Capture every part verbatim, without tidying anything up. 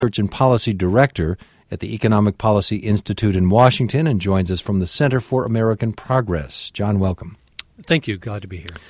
Research and Policy Director at the Economic Policy Institute in Washington and joins us from the Center for American Progress. John, welcome. Thank you. Glad to be here.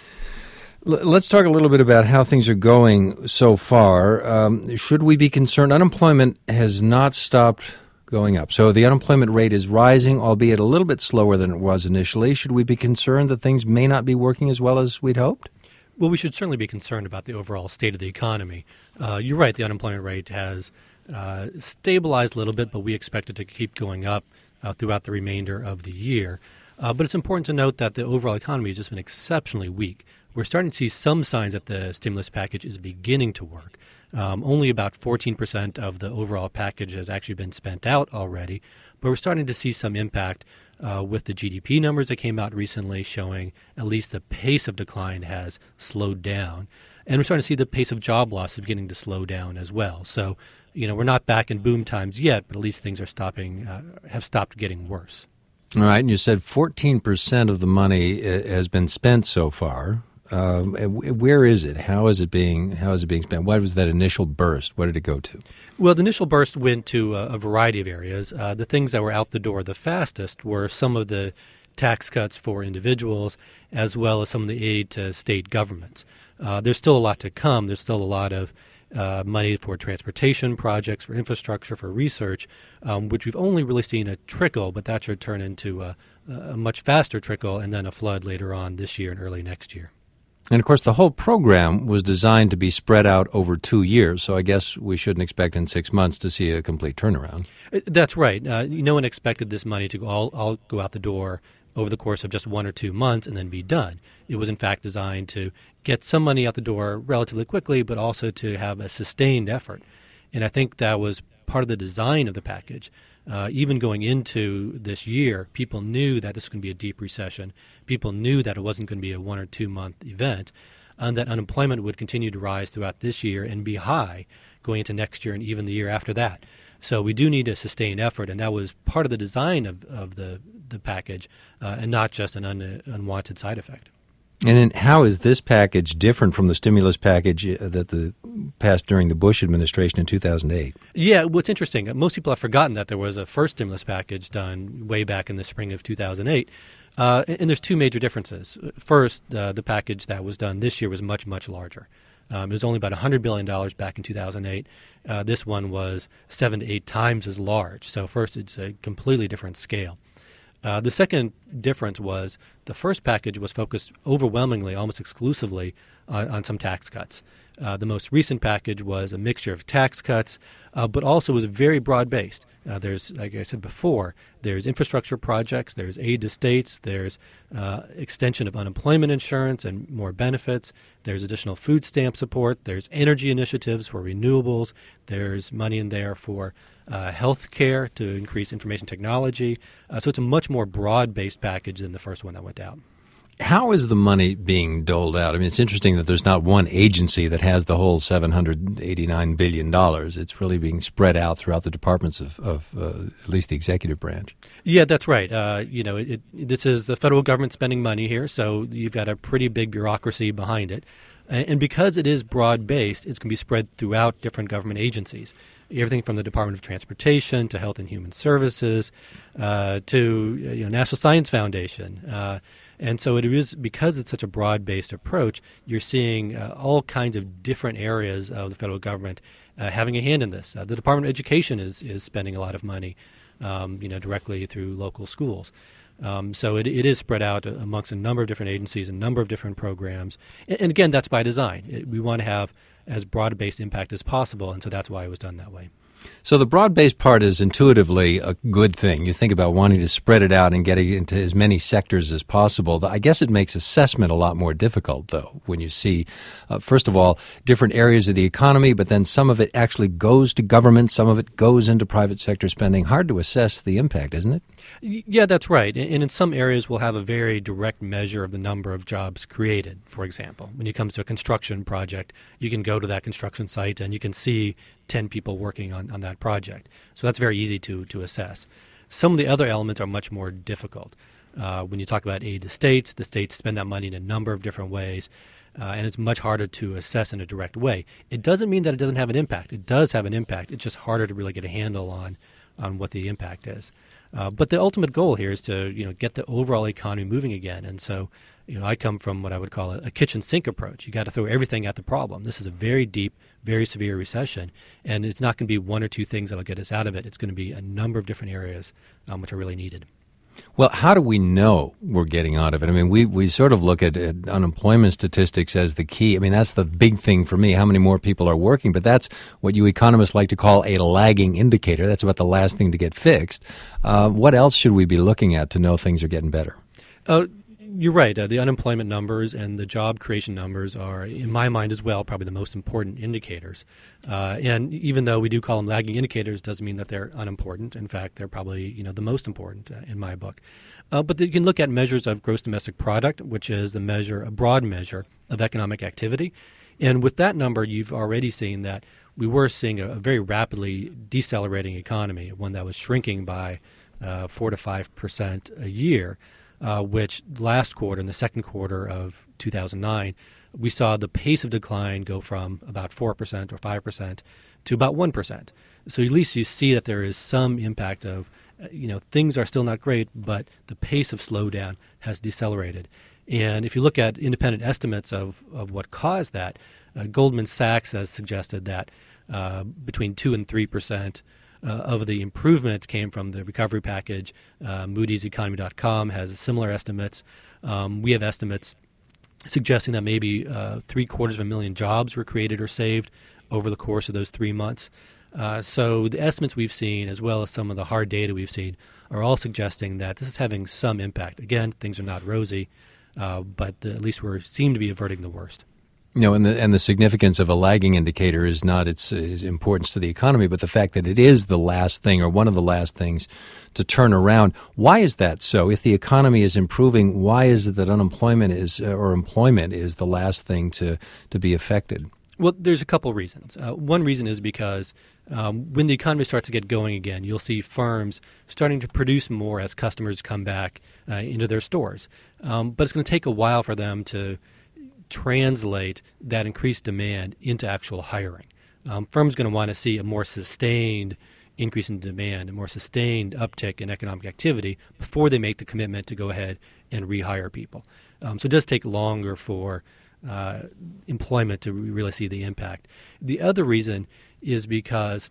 L- let's talk a little bit about how things are going so far. Um, should we be concerned? Unemployment has not stopped going up. So the unemployment rate is rising, albeit a little bit slower than it was initially. Should we be concerned that things may not be working as well as we'd hoped? Well, we should certainly be concerned about the overall state of the economy. Uh, you're right, the unemployment rate has uh, stabilized a little bit, but we expect it to keep going up uh, throughout the remainder of the year. Uh, but it's important to note that the overall economy has just been exceptionally weak. We're starting to see some signs that the stimulus package is beginning to work. Um, only about fourteen percent of the overall package has actually been spent out already, but we're starting to see some impact uh, with the G D P numbers that came out recently showing at least the pace of decline has slowed down. And we're starting to see the pace of job loss is beginning to slow down as well. So, you know, we're not back in boom times yet, but at least things are stopping, uh, have stopped getting worse. All right, and you said fourteen percent of the money has been spent so far. Uh, where is it? How is it being? How is it being spent? What was that initial burst? What did it go to? Well, the initial burst went to a, a variety of areas. Uh, the things that were out the door the fastest were some of the tax cuts for individuals, as well as some of the aid to state governments. Uh, there's still a lot to come. There's still a lot of uh, money for transportation projects, for infrastructure, for research, um, which we've only really seen a trickle, but that should turn into a, a much faster trickle and then a flood later on this year and early next year. And, of course, the whole program was designed to be spread out over two years, so I guess we shouldn't expect in six months to see a complete turnaround. That's right. Uh, no one expected this money to all, all go out the door over the course of just one or two months and then be done. It was, in fact, designed to get some money out the door relatively quickly, but also to have a sustained effort. And I think that was part of the design of the package. Uh, even going into this year, people knew that this was going to be a deep recession. People knew that it wasn't going to be a one or two month event, and that unemployment would continue to rise throughout this year and be high going into next year and even the year after that. So we do need a sustained effort, and that was part of the design of, of the, the package, uh, and not just an un, unwanted side effect. And then how is this package different from the stimulus package that the passed during the Bush administration in two thousand eight? Yeah, what's interesting, most people have forgotten that there was a first stimulus package done way back in the spring of two thousand eight. Uh, and, and there's two major differences. First, uh, the package that was done this year was much, much larger. Um, it was only about one hundred billion dollars back in two thousand eight. Uh, this one was seven to eight times as large. So first, it's a completely different scale. Uh, the second difference was the first package was focused overwhelmingly, almost exclusively, on, on some tax cuts. Uh, the most recent package was a mixture of tax cuts, uh, but also was very broad-based. Uh, there's, like I said before, there's infrastructure projects, there's aid to states, there's uh, extension of unemployment insurance and more benefits, there's additional food stamp support, there's energy initiatives for renewables, there's money in there for uh, health care to increase information technology. Uh, so it's a much more broad-based package than the first one that went out. How is the money being doled out? I mean, it's interesting that there's not one agency that has the whole seven hundred eighty-nine billion dollars. It's really being spread out throughout the departments of, of uh, at least the executive branch. Yeah, that's right. Uh, you know, it, it, this is the federal government spending money here, so you've got a pretty big bureaucracy behind it. And, and because it is broad-based, it's going to be spread throughout different government agencies. Everything from the Department of Transportation to Health and Human Services uh, to you know, National Science Foundation. Uh, and so it is, because it's such a broad-based approach, you're seeing uh, all kinds of different areas of the federal government uh, having a hand in this. Uh, the Department of Education is is spending a lot of money, um, you know, directly through local schools. Um, so it, it is spread out amongst a number of different agencies, a number of different programs. And, and again, that's by design. It, we want to have as broad-based impact as possible, and so that's why it was done that way. So the broad-based part is intuitively a good thing. You think about wanting to spread it out and get it into as many sectors as possible. I guess it makes assessment a lot more difficult, though, when you see, uh, first of all, different areas of the economy, but then some of it actually goes to government, some of it goes into private sector spending. Hard to assess the impact, isn't it? Yeah, that's right. And in some areas, we'll have a very direct measure of the number of jobs created. For example, when it comes to a construction project, you can go to that construction site and you can see ten people working on, on that project. So that's very easy to, to assess. Some of the other elements are much more difficult. Uh, when you talk about aid to states, the states spend that money in a number of different ways. uh, and it's much harder to assess in a direct way. It doesn't mean that it doesn't have an impact. It does have an impact. It's just harder to really get a handle on on what the impact is. Uh, but the ultimate goal here is to you know get the overall economy moving again. And so, you know, I come from what I would call a, a kitchen sink approach. You got to throw everything at the problem. This is a very deep, very severe recession, and it's not going to be one or two things that'll get us out of it. It's going to be a number of different areas um, which are really needed. Well, how do we know we're getting out of it? I mean, we, we sort of look at, at unemployment statistics as the key. I mean, that's the big thing for me, how many more people are working. But that's what you economists like to call a lagging indicator. That's about the last thing to get fixed. Uh, what else should we be looking at to know things are getting better? Uh, You're right. Uh, the unemployment numbers and the job creation numbers are, in my mind as well, probably the most important indicators. Uh, and even though we do call them lagging indicators, doesn't mean that they're unimportant. In fact, they're probably you know the most important uh, in my book. Uh, but you can look at measures of gross domestic product, which is the measure, a broad measure of economic activity. And with that number, you've already seen that we were seeing a, a very rapidly decelerating economy, one that was shrinking by uh, four to five percent a year. Uh, which last quarter, in the second quarter of two thousand nine, we saw the pace of decline go from about four percent or five percent to about one percent. So at least you see that there is some impact of, uh, you know, things are still not great, but the pace of slowdown has decelerated. And if you look at independent estimates of, of what caused that, uh, Goldman Sachs has suggested that uh, between two and three percent Uh, of the improvement came from the recovery package. Uh, Moody's Economy dot com has similar estimates. Um, we have estimates suggesting that maybe uh, three quarters of a million jobs were created or saved over the course of those three months. Uh, so the estimates we've seen, as well as some of the hard data we've seen, are all suggesting that this is having some impact. Again, things are not rosy, uh, but the, at least we seem to be averting the worst. You know, and the and the significance of a lagging indicator is not its, its importance to the economy, but the fact that it is the last thing or one of the last things to turn around. Why is that so? If the economy is improving, why is it that unemployment is or employment is the last thing to, to be affected? Well, there's a couple reasons. Uh, one reason is because um, when the economy starts to get going again, you'll see firms starting to produce more as customers come back uh, into their stores. Um, but it's going to take a while for them to translate that increased demand into actual hiring. Um, firms are going to want to see a more sustained increase in demand, a more sustained uptick in economic activity before they make the commitment to go ahead and rehire people. Um, so it does take longer for uh, employment to really see the impact. The other reason is because,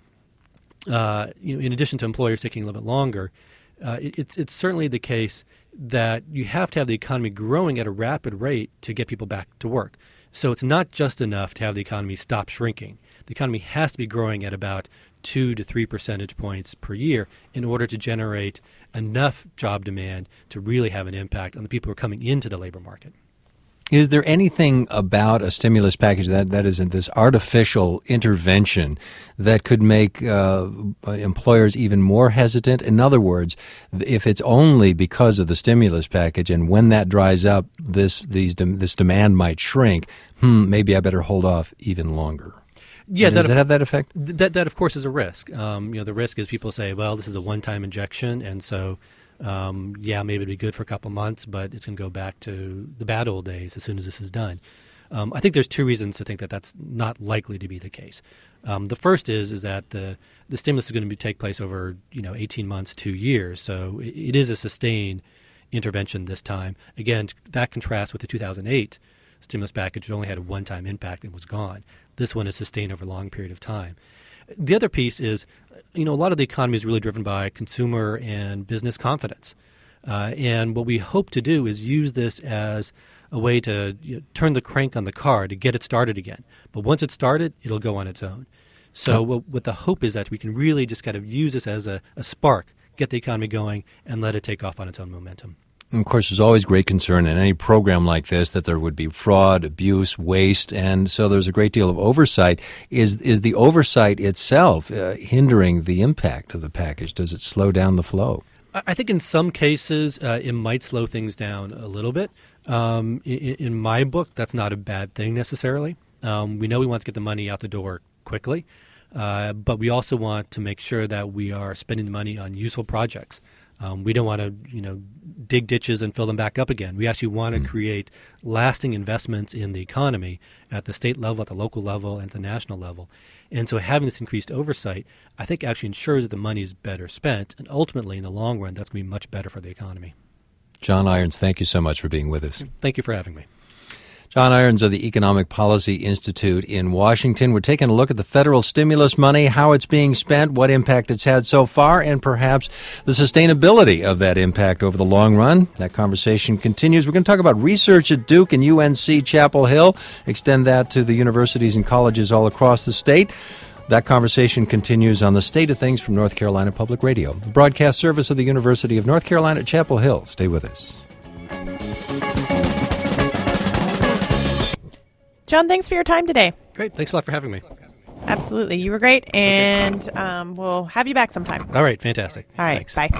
uh, you know, in addition to employers taking a little bit longer, uh, it, it's, it's certainly the case that you have to have the economy growing at a rapid rate to get people back to work. So it's not just enough to have the economy stop shrinking. The economy has to be growing at about two to three percentage points per year in order to generate enough job demand to really have an impact on the people who are coming into the labor market. Is there anything about a stimulus package that, that isn't this artificial intervention that could make uh, employers even more hesitant? In other words, if it's only because of the stimulus package and when that dries up, this these this demand might shrink, hmm, maybe I better hold off even longer. Yeah, does that, that have that effect? That, that of course, is a risk. Um, you know, the risk is people say, well, this is a one-time injection, and so Um, yeah, maybe it'll be good for a couple months, but it's going to go back to the bad old days as soon as this is done. Um, I think there's two reasons to think that that's not likely to be the case. Um, the first is is that the the stimulus is going to be, take place over you know eighteen months, two years, so it, it is a sustained intervention this time. Again, that contrasts with the two thousand eight stimulus package, which only had a one-time impact and was gone. This one is sustained over a long period of time. The other piece is, you know, a lot of the economy is really driven by consumer and business confidence. Uh, and what we hope to do is use this as a way to you know, turn the crank on the car to get it started again. But once it's started, it'll go on its own. So oh. what, what the hope is that we can really just kind of use this as a, a spark, get the economy going, and let it take off on its own momentum. And of course, there's always great concern in any program like this that there would be fraud, abuse, waste, and so there's a great deal of oversight. Is is the oversight itself uh, hindering the impact of the package? Does it slow down the flow? I think in some cases uh, it might slow things down a little bit. Um, in, in my book, that's not a bad thing necessarily. Um, we know we want to get the money out the door quickly, uh, but we also want to make sure that we are spending the money on useful projects. Um, we don't want to, you know, dig ditches and fill them back up again. We actually want to mm. create lasting investments in the economy at the state level, at the local level, and at the national level. And so having this increased oversight, I think actually ensures that the money is better spent. And ultimately, in the long run, that's going to be much better for the economy. John Irons, thank you so much for being with us. Thank you for having me. John Irons of the Economic Policy Institute in Washington. We're taking a look at the federal stimulus money, how it's being spent, what impact it's had so far, and perhaps the sustainability of that impact over the long run. That conversation continues. We're going to talk about research at Duke and U N C Chapel Hill, extend that to the universities and colleges all across the state. That conversation continues on the State of Things from North Carolina Public Radio, the broadcast service of the University of North Carolina at Chapel Hill. Stay with us. John, thanks for your time today. Great. Thanks a lot for having me. Absolutely. You were great, and okay. um, we'll have you back sometime. All right. Fantastic. All right. Thanks. Bye.